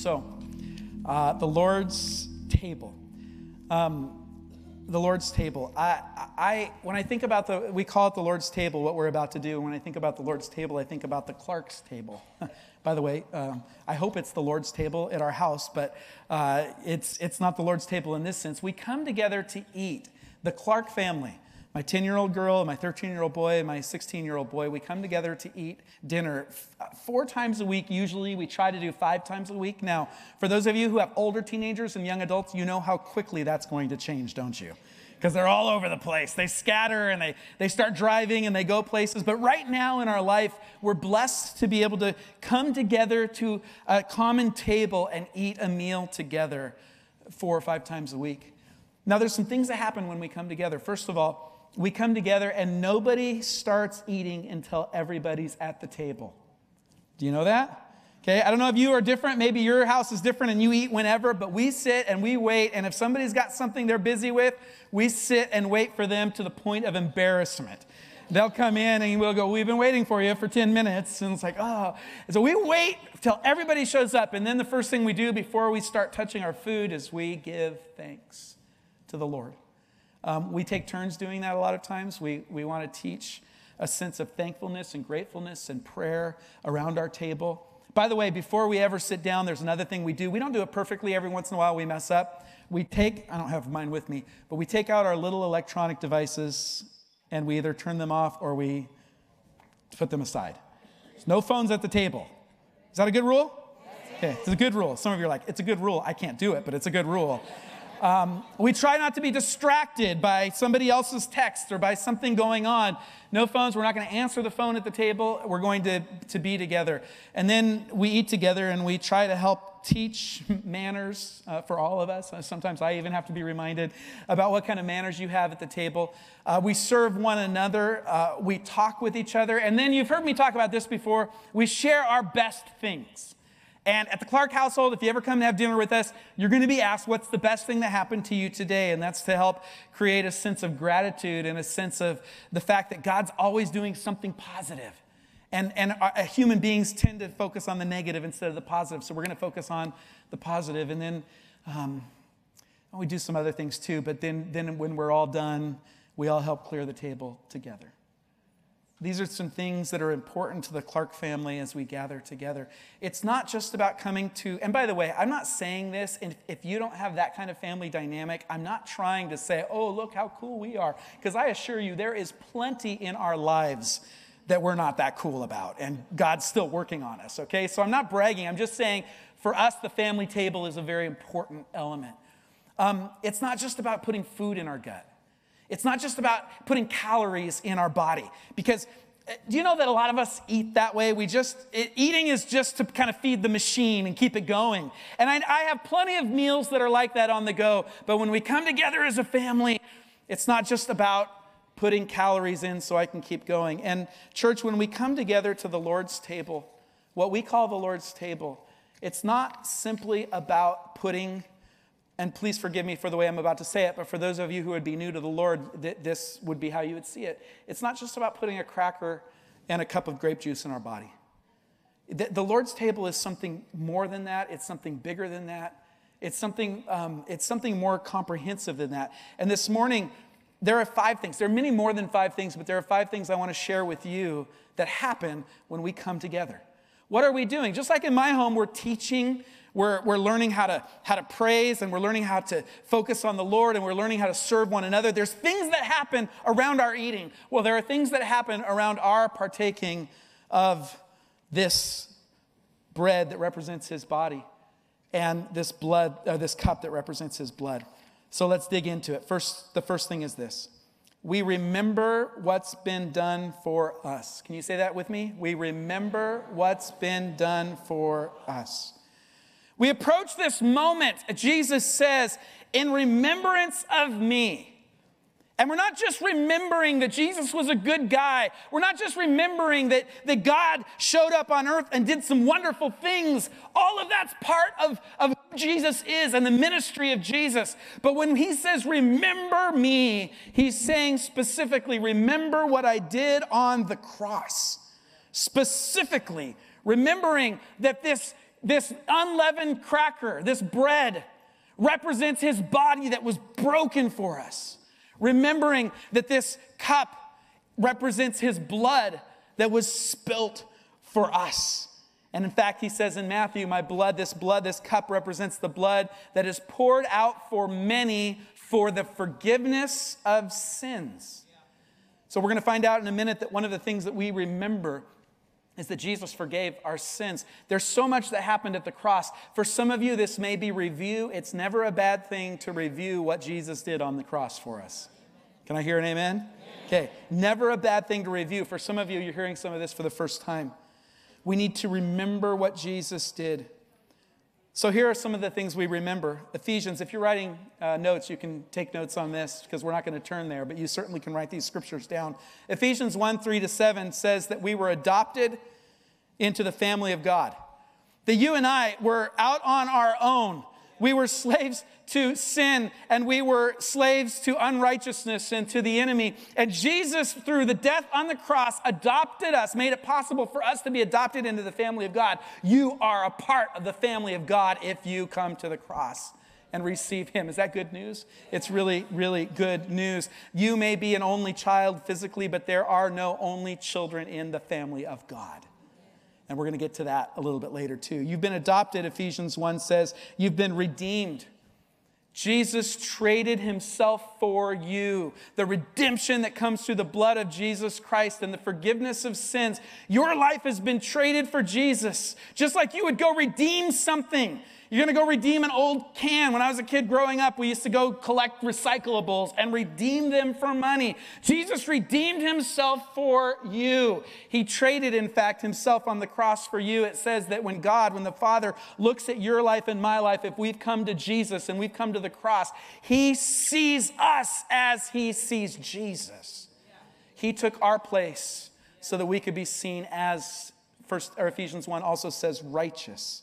So, the Lord's table. The Lord's table. When I think about we call it the Lord's table, what we're about to do. When I think about the Lord's table, I think about the Clark's table. By the way, I hope it's the Lord's table at our house, but it's not the Lord's table in this sense. We come together to eat. The Clark family, my 10-year-old girl, my 13-year-old boy, my 16-year-old boy, we come together to eat dinner 4 times a week. Usually we try to do 5 times a week. Now, for those of you who have older teenagers and young adults, you know how quickly that's going to change, don't you? Because they're all over the place. They scatter and they start driving and they go places. But right now in our life, we're blessed to be able to come together to a common table and eat a meal together 4 or 5 times a week. Now, there's some things that happen when we come together. First of all, we come together and nobody starts eating until everybody's at the table. Do you know that? Okay, I don't know if you are different. Maybe your house is different and you eat whenever, but we sit and we wait. And if somebody's got something they're busy with, we sit and wait for them to the point of embarrassment. They'll come in and we'll go, we've been waiting for you for 10 minutes. And it's like, oh. So we wait till everybody shows up. And then the first thing we do before we start touching our food is we give thanks to the Lord. We take turns doing that a lot of times. We want to teach a sense of thankfulness and gratefulness and prayer around our table. By the way, before we ever sit down, there's another thing we do. We don't do it perfectly. Every once in a while we mess up. I don't have mine with me, but we take out our little electronic devices and we either turn them off or we put them aside. There's no phones at the table. Is that a good rule? Okay, it's a good rule. Some of you are like, it's a good rule. I can't do it, but it's a good rule. We try not to be distracted by somebody else's text or by something going on. No phones. We're not going to answer the phone at the table. We're going to be together. And then we eat together and we try to help teach manners for all of us. Sometimes I even have to be reminded about what kind of manners you have at the table. We serve one another. We talk with each other. And then you've heard me talk about this before. We share our best things. And at the Clark household, if you ever come to have dinner with us, you're going to be asked, what's the best thing that happened to you today? And that's to help create a sense of gratitude and a sense of the fact that God's always doing something positive. And human beings tend to focus on the negative instead of the positive. So we're going to focus on the positive. And then we do some other things too. But then when we're all done, we all help clear the table together. These are some things that are important to the Clark family as we gather together. It's not just about coming to, and by the way, I'm not saying this, and if you don't have that kind of family dynamic, I'm not trying to say, oh, look how cool we are. Because I assure you, there is plenty in our lives that we're not that cool about, and God's still working on us, okay? So I'm not bragging. I'm just saying, for us, the family table is a very important element. It's not just about putting food in our gut. It's not just about putting calories in our body. Because do you know that a lot of us eat that way? Eating is just to kind of feed the machine and keep it going. And I have plenty of meals that are like that on the go. But when we come together as a family, it's not just about putting calories in so I can keep going. And church, when we come together to the Lord's table, what we call the Lord's table, it's not simply about putting, and please forgive me for the way I'm about to say it, but for those of you who would be new to the Lord, this would be how you would see it. It's not just about putting a cracker and a cup of grape juice in our body. The Lord's table is something more than that. It's something bigger than that. It's something more comprehensive than that. And this morning, there are 5 things. There are many more than 5 things, but there are 5 things I want to share with you that happen when we come together. What are we doing? Just like in my home, we're teaching. We're learning how to praise, and we're learning how to focus on the Lord, and we're learning how to serve one another. There's things that happen around our eating. Well, there are things that happen around our partaking of this bread that represents his body and this cup that represents his blood. So let's dig into it. The first thing is this. We remember what's been done for us. Can you say that with me? We remember what's been done for us. We approach this moment, Jesus says, in remembrance of me. And we're not just remembering that Jesus was a good guy. We're not just remembering that God showed up on earth and did some wonderful things. All of that's part of who Jesus is and the ministry of Jesus. But when he says, remember me, he's saying specifically, remember what I did on the cross. Specifically, remembering that this this unleavened cracker, this bread, represents his body that was broken for us. Remembering that this cup represents his blood that was spilt for us. And in fact, he says in Matthew, my blood, this cup represents the blood that is poured out for many for the forgiveness of sins. So we're going to find out in a minute that one of the things that we remember is that Jesus forgave our sins. There's so much that happened at the cross. For some of you, this may be review. It's never a bad thing to review what Jesus did on the cross for us. Can I hear an amen? Okay, never a bad thing to review. For some of you, you're hearing some of this for the first time. We need to remember what Jesus did. So here are some of the things we remember. Ephesians, if you're writing notes, you can take notes on this because we're not going to turn there, but you certainly can write these scriptures down. Ephesians 1:3-7 says that we were adopted into the family of God. That you and I were out on our own. We were slaves to sin, and we were slaves to unrighteousness and to the enemy. And Jesus, through the death on the cross, adopted us, made it possible for us to be adopted into the family of God. You are a part of the family of God if you come to the cross and receive him. Is that good news? It's really, really good news. You may be an only child physically, but there are no only children in the family of God. And we're going to get to that a little bit later too. You've been adopted, Ephesians 1 says. You've been redeemed. Jesus traded himself for you. The redemption that comes through the blood of Jesus Christ and the forgiveness of sins. Your life has been traded for Jesus. Just like you would go redeem something. You're going to go redeem an old can. When I was a kid growing up, we used to go collect recyclables and redeem them for money. Jesus redeemed himself for you. He traded, in fact, himself on the cross for you. It says that when the Father looks at your life and my life, if we've come to Jesus and we've come to the cross, he sees us as he sees Jesus. He took our place so that we could be seen as, Ephesians 1 also says, righteous.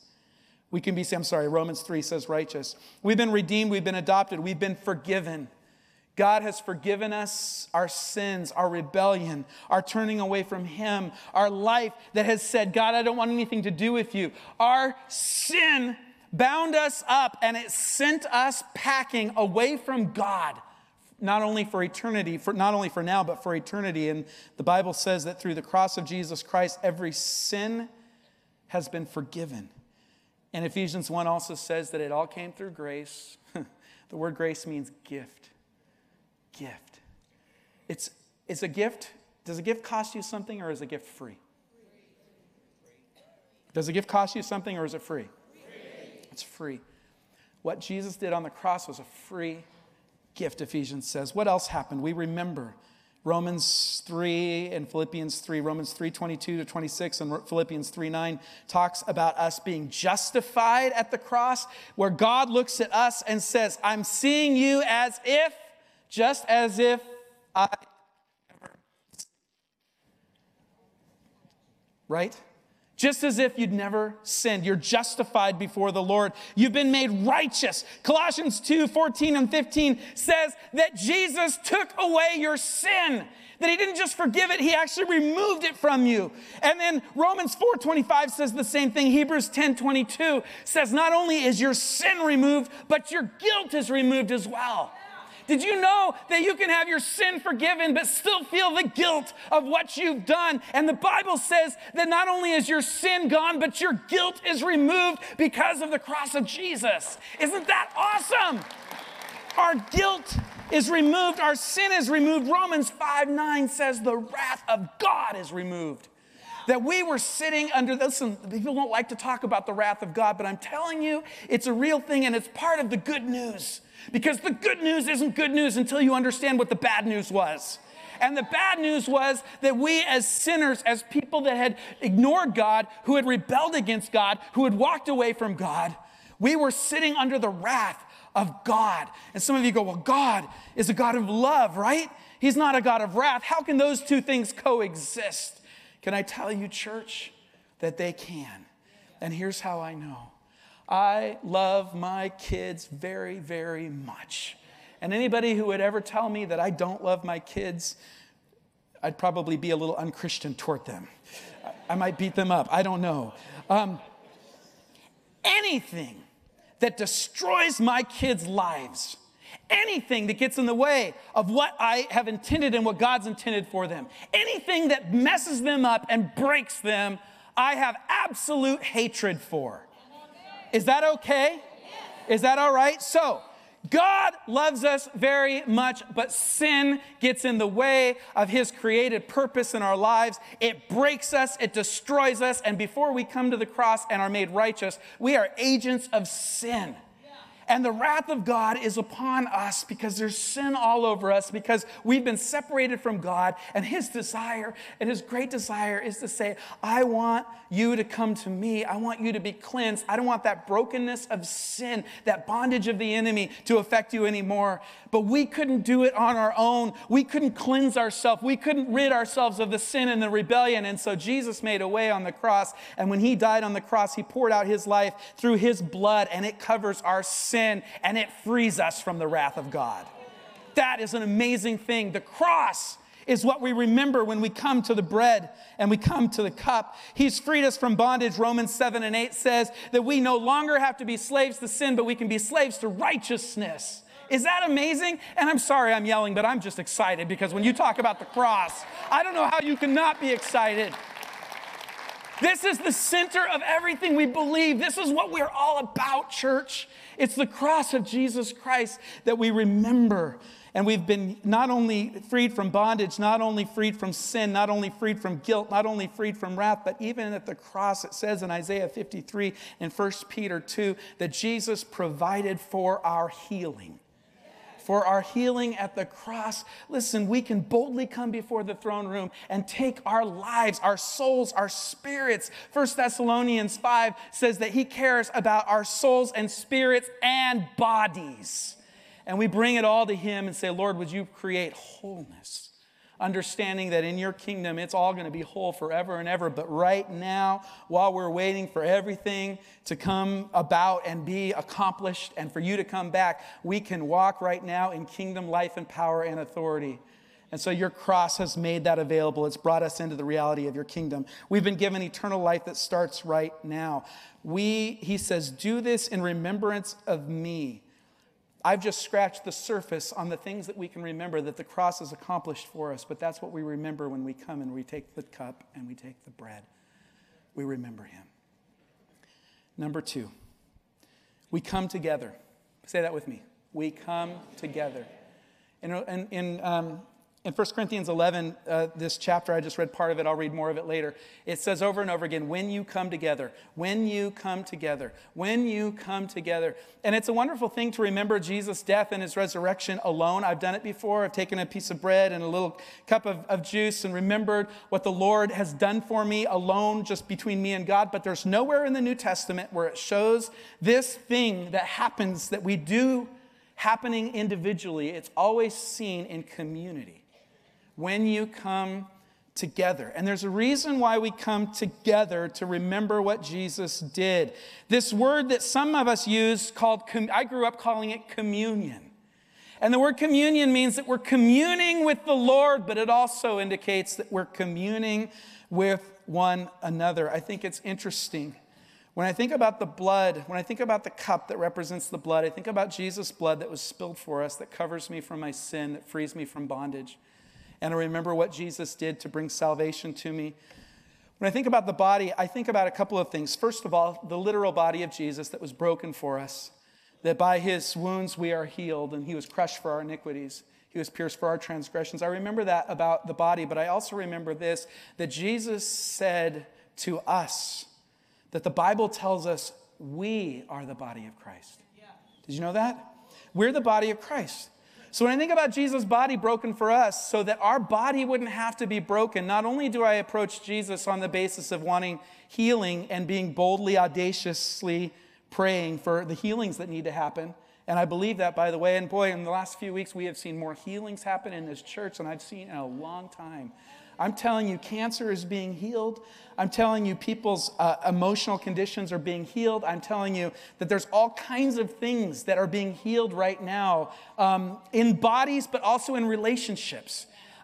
Romans 3 says righteous. We've been redeemed, we've been adopted, we've been forgiven. God has forgiven us our sins, our rebellion, our turning away from him, our life that has said, God, I don't want anything to do with you. Our sin bound us up and it sent us packing away from God, not only for eternity, not only for now, but for eternity. And the Bible says that through the cross of Jesus Christ, every sin has been forgiven. And Ephesians 1 also says that it all came through grace. The word grace means gift. Gift. It's a gift. Does a gift cost you something or is a gift free? Does a gift cost you something or is it free? It's free. What Jesus did on the cross was a free gift, Ephesians says. What else happened? We remember Romans 3 and Philippians 3, Romans 3:22-26 and Philippians 3:9 talks about us being justified at the cross, where God looks at us and says, I'm seeing you just as if I ever. Right? Just as if you'd never sinned. You're justified before the Lord. You've been made righteous. Colossians 2:14 and 15 says that Jesus took away your sin. That he didn't just forgive it, he actually removed it from you. And then Romans 4:25 says the same thing. Hebrews 10:22 says not only is your sin removed, but your guilt is removed as well. Did you know that you can have your sin forgiven but still feel the guilt of what you've done? And the Bible says that not only is your sin gone, but your guilt is removed because of the cross of Jesus. Isn't that awesome? Our guilt is removed. Our sin is removed. Romans 5:9 says the wrath of God is removed. That we were sitting under, listen, people don't like to talk about the wrath of God, but I'm telling you, it's a real thing and it's part of the good news. Because the good news isn't good news until you understand what the bad news was. And the bad news was that we as sinners, as people that had ignored God, who had rebelled against God, who had walked away from God, we were sitting under the wrath of God. And some of you go, well, God is a God of love, right? He's not a God of wrath. How can those two things coexist? Can I tell you, church, that they can? And here's how I know. I love my kids very, very much. And anybody who would ever tell me that I don't love my kids, I'd probably be a little unchristian toward them. I might beat them up. I don't know. anything that destroys my kids' lives, anything that gets in the way of what I have intended and what God's intended for them, anything that messes them up and breaks them, I have absolute hatred for. Is that okay? Is that all right? So, God loves us very much, but sin gets in the way of his created purpose in our lives. It breaks us, it destroys us, and before we come to the cross and are made righteous, we are agents of sin. And the wrath of God is upon us because there's sin all over us, because we've been separated from God. And his desire, and his great desire, is to say, I want you to come to me. I want you to be cleansed. I don't want that brokenness of sin, that bondage of the enemy to affect you anymore. But we couldn't do it on our own. We couldn't cleanse ourselves. We couldn't rid ourselves of the sin and the rebellion. And so Jesus made a way on the cross. And when he died on the cross, he poured out his life through his blood, and it covers our sin. And it frees us from the wrath of God. That is an amazing thing. The cross is what we remember when we come to the bread and we come to the cup. He's freed us from bondage. Romans 7:8 says that we no longer have to be slaves to sin, but we can be slaves to righteousness. Is that amazing? And I'm sorry I'm yelling, but I'm just excited because when you talk about the cross, I don't know how you can not be excited. This is the center of everything we believe. This is what we're all about, church. It's the cross of Jesus Christ that we remember. And we've been not only freed from bondage, not only freed from sin, not only freed from guilt, not only freed from wrath, but even at the cross, it says in Isaiah 53 and 1 Peter 2 that Jesus provided for our healing. For our healing at the cross. Listen, we can boldly come before the throne room and take our lives, our souls, our spirits. 1 Thessalonians 5 says that he cares about our souls and spirits and bodies. And we bring it all to him and say, Lord, would you create wholeness? Understanding that in your kingdom, it's all going to be whole forever and ever. But right now, while we're waiting for everything to come about and be accomplished and for you to come back, we can walk right now in kingdom life and power and authority. And so your cross has made that available. It's brought us into the reality of your kingdom. We've been given eternal life that starts right now. He says, do this in remembrance of me. I've just scratched the surface on the things that we can remember that the cross has accomplished for us, but that's what we remember when we come and we take the cup and we take the bread. We remember him. Number 2, we come together. Say that with me. We come together. In 1 Corinthians 11, this chapter, I just read part of it. I'll read more of it later. It says over and over again, when you come together, when you come together, when you come together. And it's a wonderful thing to remember Jesus' death and his resurrection alone. I've done it before. I've taken a piece of bread and a little cup of juice and remembered what the Lord has done for me alone, just between me and God. But there's nowhere in the New Testament where it shows this thing that happens, that we do happening individually. It's always seen in community. When you come together. And there's a reason why we come together to remember what Jesus did. This word that some of us use called, I grew up calling it communion. And the word communion means that we're communing with the Lord, but it also indicates that we're communing with one another. I think it's interesting. When I think about the blood, when I think about the cup that represents the blood, I think about Jesus' blood that was spilled for us, that covers me from my sin, that frees me from bondage. And I remember what Jesus did to bring salvation to me. When I think about the body, I think about a couple of things. First of all, the literal body of Jesus that was broken for us, that by his wounds we are healed, and he was crushed for our iniquities. He was pierced for our transgressions. I remember that about the body, but I also remember this, that Jesus said to us, that the Bible tells us we are the body of Christ. Yeah. Did you know that? We're the body of Christ. So when I think about Jesus' body broken for us, so that our body wouldn't have to be broken, not only do I approach Jesus on the basis of wanting healing and being boldly, audaciously praying for the healings that need to happen, and I believe that, by the way, and boy, in the last few weeks, we have seen more healings happen in this church than I've seen in a long time. I'm telling you, cancer is being healed. I'm telling you, people's emotional conditions are being healed. I'm telling you that there's all kinds of things that are being healed right now in bodies, but also in relationships.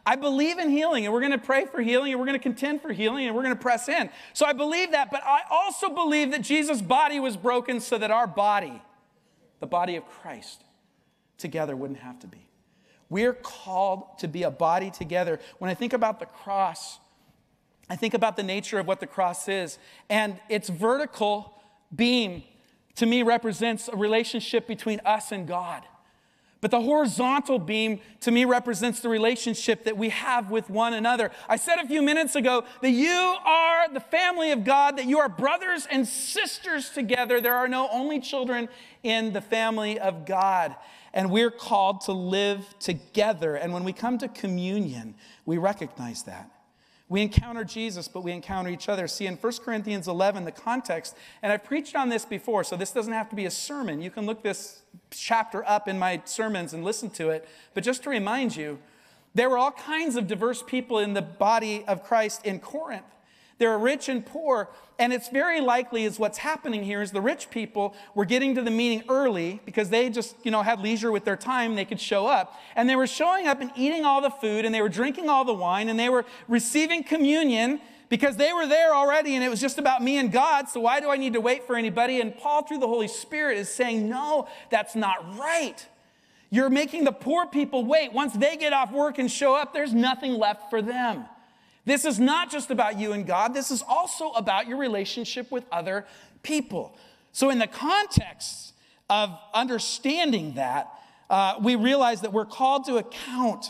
I believe in healing, and we're going to pray for healing, and we're going to contend for healing, and we're going to press in. So I believe that, but I also believe that Jesus' body was broken so that our body, the body of Christ, together wouldn't have to be. We're called to be a body together. When I think about the cross, I think about the nature of what the cross is, and its vertical beam, to me, represents a relationship between us and God. But the horizontal beam, to me, represents the relationship that we have with one another. I said a few minutes ago that you are the family of God, that you are brothers and sisters together. There are no only children in the family of God. And we're called to live together. And when we come to communion, we recognize that. We encounter Jesus, but we encounter each other. See, in 1 Corinthians 11, the context, and I've preached on this before, so this doesn't have to be a sermon. You can look this chapter up in my sermons and listen to it. But just to remind you, there were all kinds of diverse people in the body of Christ in Corinth. There are rich and poor, and it's very likely is what's happening here is the rich people were getting to the meeting early because they just, had leisure with their time. They could show up, and they were showing up and eating all the food, and they were drinking all the wine, and they were receiving communion because they were there already, and it was just about me and God, so why do I need to wait for anybody? And Paul, through the Holy Spirit, is saying, no, that's not right. You're making the poor people wait. Once they get off work and show up, there's nothing left for them. This is not just about you and God. This is also about your relationship with other people. So in the context of understanding that, we realize that we're called to account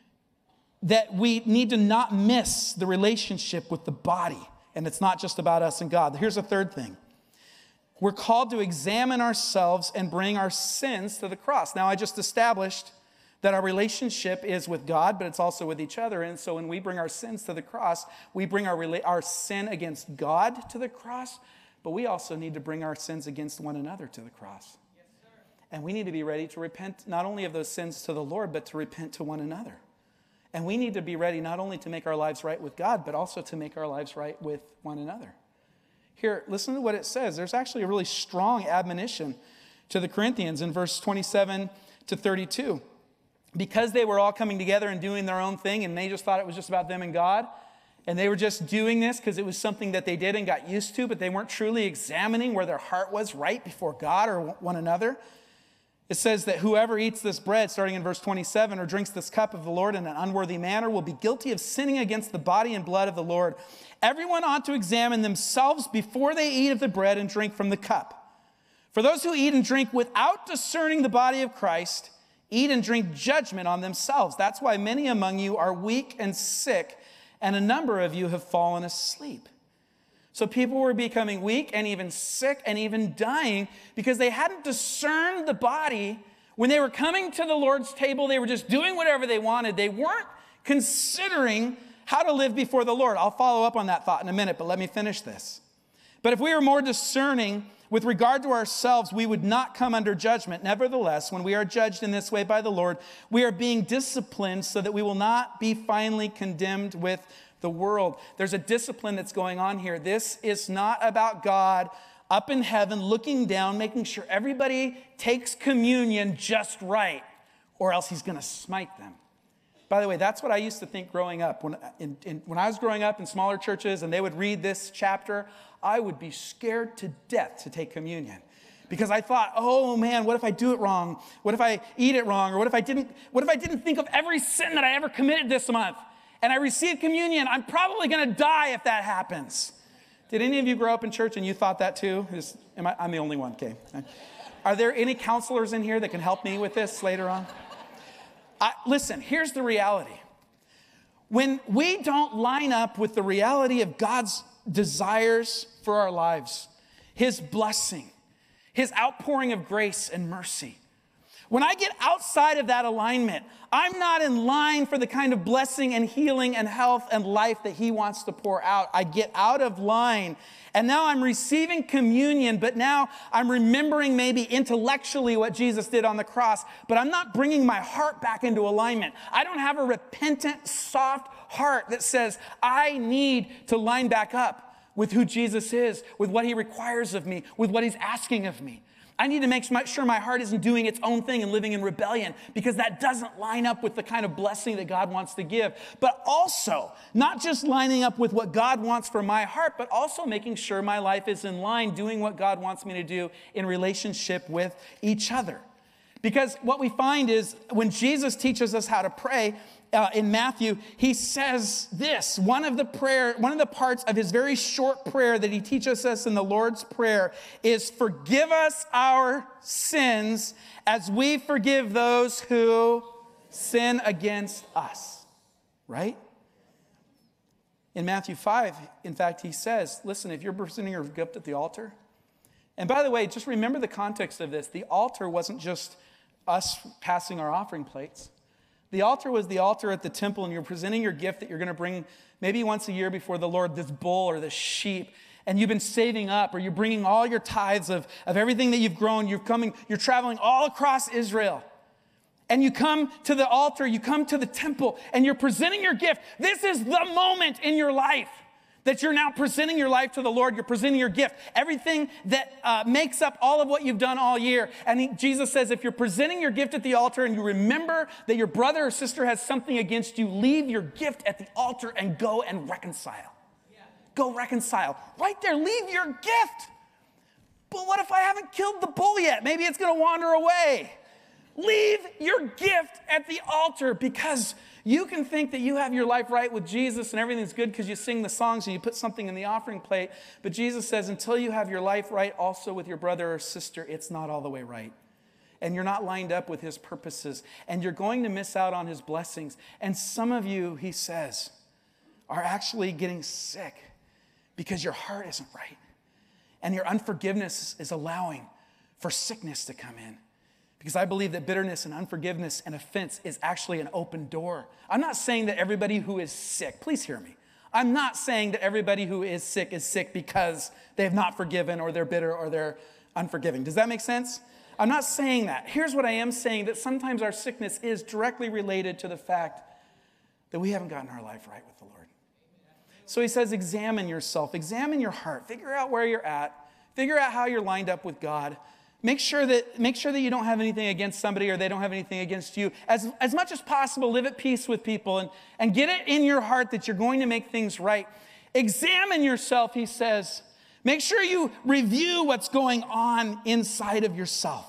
that we need to not miss the relationship with the body. And it's not just about us and God. Here's a third thing. We're called to examine ourselves and bring our sins to the cross. Now, I just established that our relationship is with God, but it's also with each other. And so when we bring our sins to the cross, we bring our sin against God to the cross, but we also need to bring our sins against one another to the cross. Yes, sir. And we need to be ready to repent not only of those sins to the Lord, but to repent to one another. And we need to be ready not only to make our lives right with God, but also to make our lives right with one another. Here, listen to what it says. There's actually a really strong admonition to the Corinthians in verse 27 to 32. Because they were all coming together and doing their own thing, and they just thought it was just about them and God, and they were just doing this because it was something that they did and got used to, but they weren't truly examining where their heart was right before God or one another. It says that whoever eats this bread, starting in verse 27, or drinks this cup of the Lord in an unworthy manner will be guilty of sinning against the body and blood of the Lord. Everyone ought to examine themselves before they eat of the bread and drink from the cup. For those who eat and drink without discerning the body of Christ eat and drink judgment on themselves. That's why many among you are weak and sick, and a number of you have fallen asleep. So people were becoming weak and even sick and even dying because they hadn't discerned the body. When they were coming to the Lord's table, they were just doing whatever they wanted. They weren't considering how to live before the Lord. I'll follow up on that thought in a minute, but let me finish this. But if we were more discerning with regard to ourselves, we would not come under judgment. Nevertheless, when we are judged in this way by the Lord, we are being disciplined so that we will not be finally condemned with the world. There's a discipline that's going on here. This is not about God up in heaven looking down, making sure everybody takes communion just right, or else he's going to smite them. By the way, that's what I used to think growing up. When I was growing up in smaller churches and they would read this chapter, I would be scared to death to take communion. Because I thought, oh man, what if I do it wrong? What if I eat it wrong? Or what if I didn't think of every sin that I ever committed this month? And I received communion, I'm probably going to die if that happens. Did any of you grow up in church and you thought that too? I'm the only one, okay. Are there any counselors in here that can help me with this later on? Listen, here's the reality. When we don't line up with the reality of God's desires for our lives, his blessing, his outpouring of grace and mercy, when I get outside of that alignment, I'm not in line for the kind of blessing and healing and health and life that he wants to pour out. I get out of line, and now I'm receiving communion, but now I'm remembering maybe intellectually what Jesus did on the cross, but I'm not bringing my heart back into alignment. I don't have a repentant, soft heart that says, I need to line back up with who Jesus is, with what he requires of me, with what he's asking of me. I need to make sure my heart isn't doing its own thing and living in rebellion, because that doesn't line up with the kind of blessing that God wants to give. But also, not just lining up with what God wants for my heart, but also making sure my life is in line, doing what God wants me to do in relationship with each other. Because what we find is when Jesus teaches us how to pray, in Matthew, he says this, one of the parts of his very short prayer that he teaches us in the Lord's Prayer is, forgive us our sins as we forgive those who sin against us, right? In Matthew 5, in fact, he says, listen, if you're presenting your gift at the altar, and by the way, just remember the context of this. The altar wasn't just us passing our offering plates. The altar was the altar at the temple, and you're presenting your gift that you're going to bring maybe once a year before the Lord, this bull or this sheep, and you've been saving up, or you're bringing all your tithes of everything that you've grown. You're traveling all across Israel, and you come to the altar, you come to the temple, and you're presenting your gift. This is the moment in your life that you're now presenting your life to the Lord. You're presenting your gift, everything that makes up all of what you've done all year. And Jesus says, if you're presenting your gift at the altar and you remember that your brother or sister has something against you, leave your gift at the altar and go and reconcile. Yeah. Go reconcile. Right there, leave your gift. But what if I haven't killed the bull yet? Maybe it's going to wander away. Leave your gift at the altar, because you can think that you have your life right with Jesus and everything's good because you sing the songs and you put something in the offering plate. But Jesus says, until you have your life right also with your brother or sister, it's not all the way right. And you're not lined up with his purposes. And you're going to miss out on his blessings. And some of you, he says, are actually getting sick because your heart isn't right. And your unforgiveness is allowing for sickness to come in. Because I believe that bitterness and unforgiveness and offense is actually an open door. I'm not saying that everybody who is sick, please hear me. I'm not saying that everybody who is sick because they have not forgiven or they're bitter or they're unforgiving. Does that make sense? I'm not saying that. Here's what I am saying, that sometimes our sickness is directly related to the fact that we haven't gotten our life right with the Lord. So he says, examine yourself, examine your heart, figure out where you're at, figure out how you're lined up with God. Make sure that you don't have anything against somebody or they don't have anything against you. As much as possible, live at peace with people and get it in your heart that you're going to make things right. Examine yourself, he says. Make sure you review what's going on inside of yourself.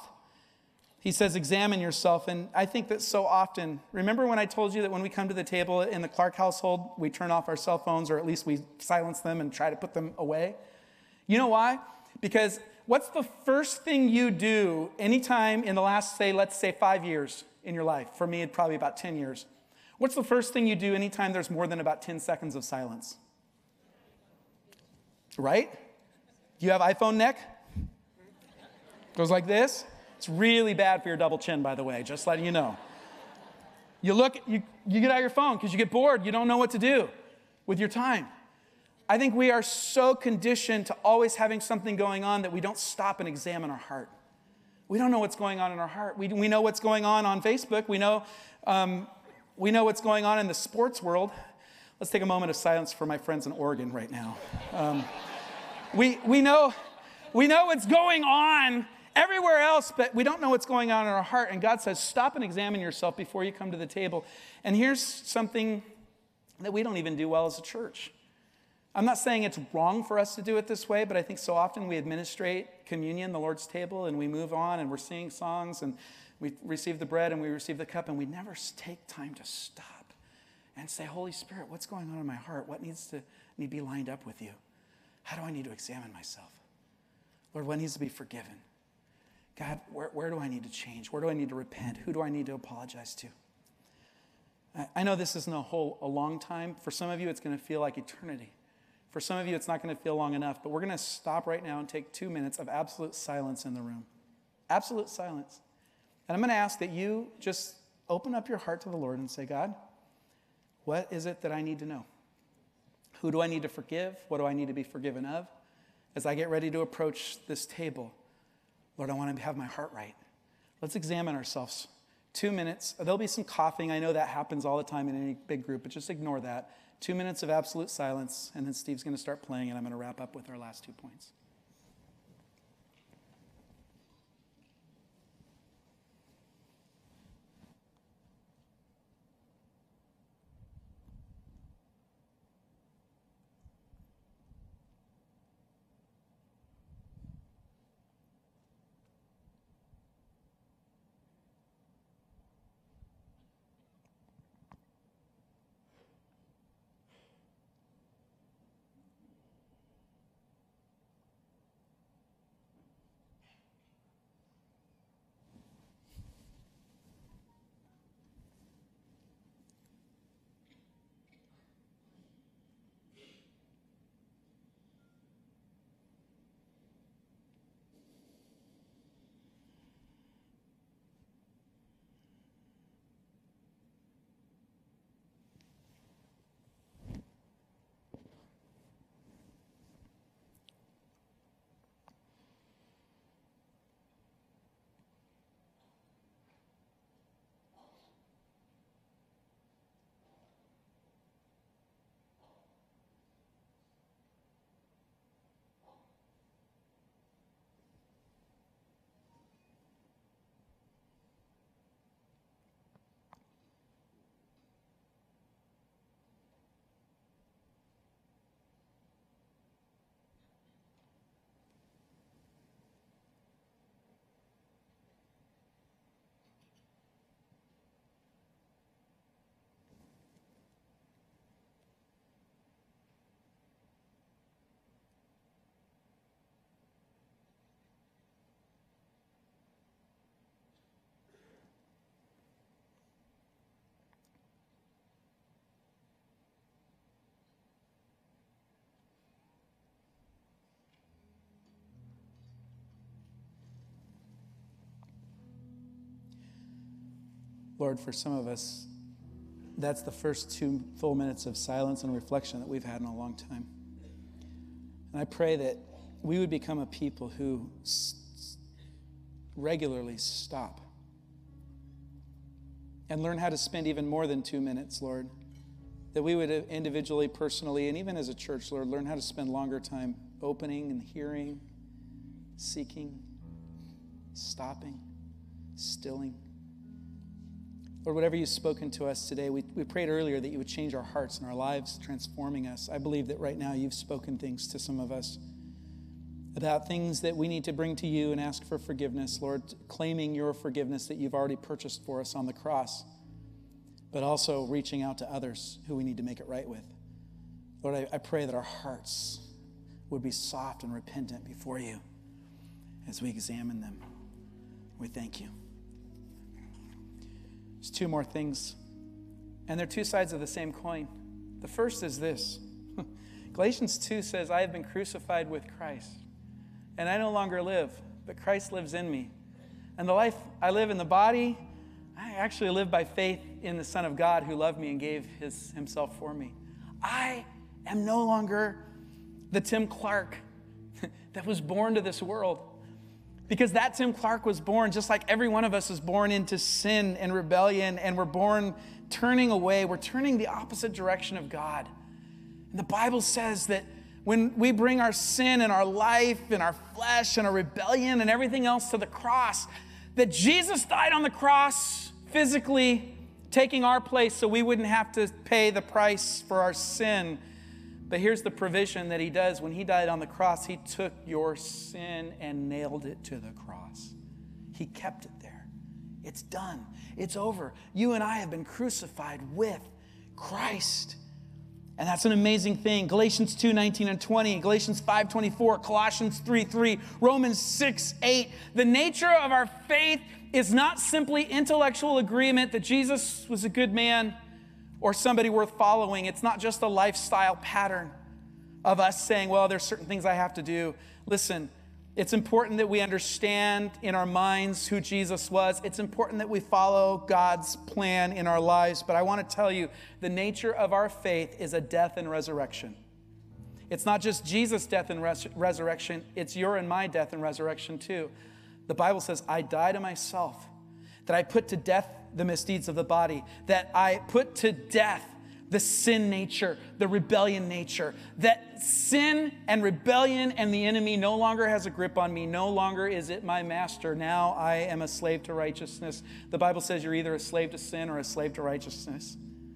He says, examine yourself. And I think that so often, remember when I told you that when we come to the table in the Clark household, we turn off our cell phones, or at least we silence them and try to put them away? You know why? Because what's the first thing you do anytime in the last, let's say 5 years in your life? For me, it'd probably about 10 years. What's the first thing you do anytime there's more than about 10 seconds of silence? Right? Do you have iPhone neck? Goes like this. It's really bad for your double chin, by the way, just letting you know. You get out your phone because you get bored. You don't know what to do with your time. I think we are so conditioned to always having something going on that we don't stop and examine our heart. We don't know what's going on in our heart. We know what's going on Facebook. We know what's going on in the sports world. Let's take a moment of silence for my friends in Oregon right now. We know what's going on everywhere else, but we don't know what's going on in our heart. And God says, stop and examine yourself before you come to the table. And here's something that we don't even do well as a church. I'm not saying it's wrong for us to do it this way, but I think so often we administrate communion, the Lord's table, and we move on and we're singing songs and we receive the bread and we receive the cup, and we never take time to stop and say, Holy Spirit, what's going on in my heart? What needs to be lined up with you? How do I need to examine myself? Lord, what needs to be forgiven? God, where do I need to change? Where do I need to repent? Who do I need to apologize to? I know this isn't a long time. For some of you, it's going to feel like eternity. For some of you, it's not going to feel long enough, but we're going to stop right now and take 2 minutes of absolute silence in the room. Absolute silence. And I'm going to ask that you just open up your heart to the Lord and say, God, what is it that I need to know? Who do I need to forgive? What do I need to be forgiven of? As I get ready to approach this table, Lord, I want to have my heart right. Let's examine ourselves. 2 minutes. There'll be some coughing. I know that happens all the time in any big group, but just ignore that. 2 minutes of absolute silence, and then Steve's going to start playing, and I'm going to wrap up with our last 2 points. Lord, for some of us, that's the first 2 full minutes of silence and reflection that we've had in a long time. And I pray that we would become a people who regularly stop and learn how to spend even more than 2 minutes, Lord. That we would individually, personally, and even as a church, Lord, learn how to spend longer time opening and hearing, seeking, stopping, stilling. Lord, whatever you've spoken to us today, we prayed earlier that you would change our hearts and our lives, transforming us. I believe that right now you've spoken things to some of us about things that we need to bring to you and ask for forgiveness, Lord, claiming your forgiveness that you've already purchased for us on the cross, but also reaching out to others who we need to make it right with. Lord, I pray that our hearts would be soft and repentant before you as we examine them. We thank you. There's 2 more things, and they're 2 sides of the same coin. The first is this. Galatians 2 says, I have been crucified with Christ, and I no longer live, but Christ lives in me. And the life I live in the body, I actually live by faith in the Son of God who loved me and gave himself for me. I am no longer the Tim Clark that was born to this world. Because that Tim Clark was born just like every one of us is born into sin and rebellion, and we're born turning away. We're turning the opposite direction of God. And the Bible says that when we bring our sin and our life and our flesh and our rebellion and everything else to the cross, that Jesus died on the cross physically, taking our place so we wouldn't have to pay the price for our sin. But here's the provision that he does. When he died on the cross, he took your sin and nailed it to the cross. He kept it there. It's done. It's over. You and I have been crucified with Christ. And that's an amazing thing. Galatians 2:19 and 20, Galatians 5:24, Colossians 3:3, Romans 6:8. The nature of our faith is not simply intellectual agreement that Jesus was a good man or somebody worth following. It's not just a lifestyle pattern of us saying, well, there's certain things I have to do. Listen, it's important that we understand in our minds who Jesus was. It's important that we follow God's plan in our lives. But I want to tell you, the nature of our faith is a death and resurrection. It's not just Jesus' death and resurrection. It's your and my death and resurrection too. The Bible says, I die to myself, that I put to death the misdeeds of the body, that I put to death the sin nature, the rebellion nature, that sin and rebellion and the enemy no longer has a grip on me. No longer is it my master. Now I am a slave to righteousness. The Bible says you're either a slave to sin or a slave to righteousness.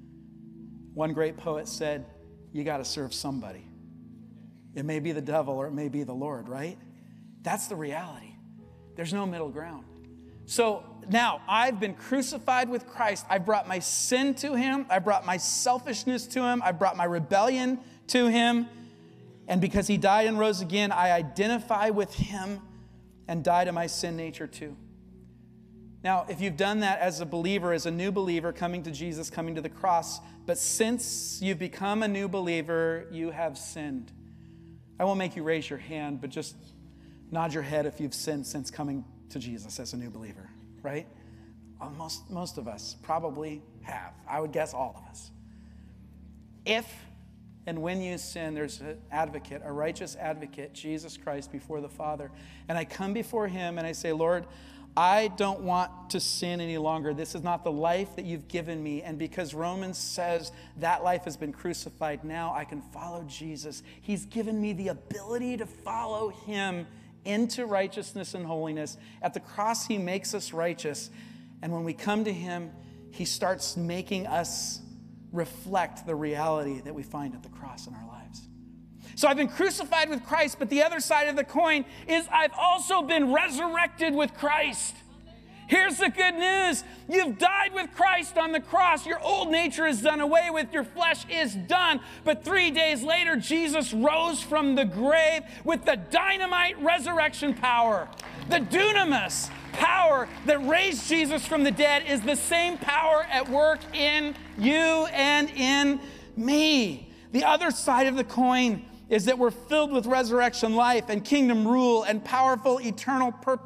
One great poet said, you got to serve somebody. It may be the devil or it may be the Lord, right? That's the reality. There's no middle ground. So now I've been crucified with Christ. I brought my sin to him. I brought my selfishness to him. I brought my rebellion to him. And because he died and rose again, I identify with him and die to my sin nature too. Now, if you've done that as a believer, as a new believer, coming to Jesus, coming to the cross, but since you've become a new believer, you have sinned. I won't make you raise your hand, but just nod your head if you've sinned since coming to Jesus as a new believer, right? Most of us probably have. I would guess all of us. If and when you sin, there's an advocate, a righteous advocate, Jesus Christ, before the Father. And I come before him and I say, Lord, I don't want to sin any longer. This is not the life that you've given me. And because Romans says that life has been crucified, now I can follow Jesus. He's given me the ability to follow him into righteousness and holiness. At the cross, he makes us righteous. And when we come to him, he starts making us reflect the reality that we find at the cross in our lives. So I've been crucified with Christ, but the other side of the coin is I've also been resurrected with Christ. Here's the good news. You've died with Christ on the cross. Your old nature is done away with. Your flesh is done. But 3 days later, Jesus rose from the grave with the dynamite resurrection power. The dunamis power that raised Jesus from the dead is the same power at work in you and in me. The other side of the coin is that we're filled with resurrection life and kingdom rule and powerful eternal purpose.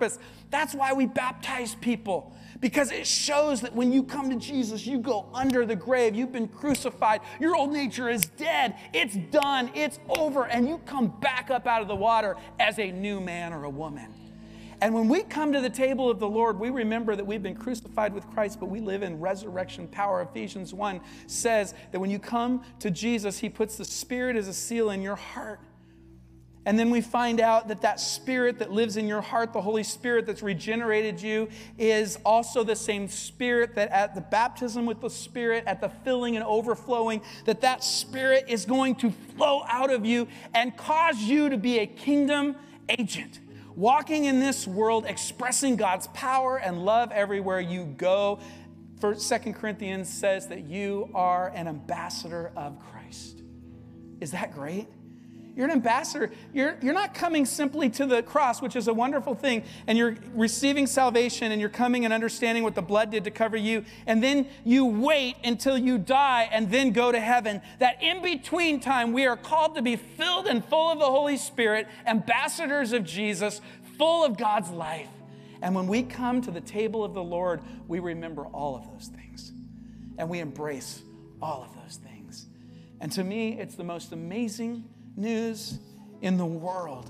That's why we baptize people, because it shows that when you come to Jesus, you go under the grave. You've been crucified. Your old nature is dead. It's done. It's over. And you come back up out of the water as a new man or a woman. And when we come to the table of the Lord, we remember that we've been crucified with Christ, but we live in resurrection power. Ephesians 1 says that when you come to Jesus, he puts the Spirit as a seal in your heart. And then we find out that that Spirit that lives in your heart, the Holy Spirit that's regenerated you, is also the same Spirit that at the baptism with the Spirit, at the filling and overflowing, that Spirit is going to flow out of you and cause you to be a kingdom agent, walking in this world, expressing God's power and love everywhere you go. 2 Corinthians says that you are an ambassador of Christ. Is that great? You're an ambassador. You're not coming simply to the cross, which is a wonderful thing, and you're receiving salvation and you're coming and understanding what the blood did to cover you, and then you wait until you die and then go to heaven. That in-between time, we are called to be filled and full of the Holy Spirit, ambassadors of Jesus, full of God's life. And when we come to the table of the Lord, we remember all of those things, and we embrace all of those things. And to me, it's the most amazing news in the world.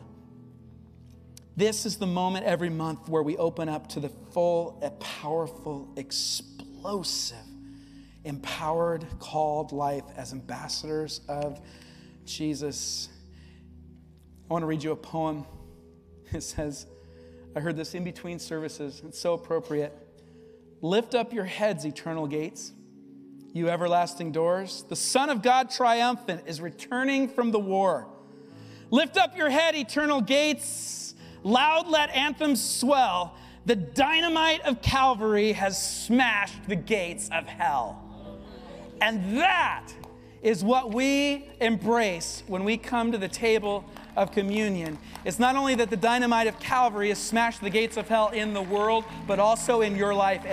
This is the moment every month where we open up to the full, powerful, explosive, empowered, called life as ambassadors of Jesus. I want to read you a poem. It says, I heard this in between services. It's so appropriate. Lift up your heads, eternal gates, you everlasting doors. The Son of God triumphant is returning from the war. Lift up your head, eternal gates. Loud let anthems swell. The dynamite of Calvary has smashed the gates of hell. And that is what we embrace when we come to the table of communion. It's not only that the dynamite of Calvary has smashed the gates of hell in the world, but also in your life.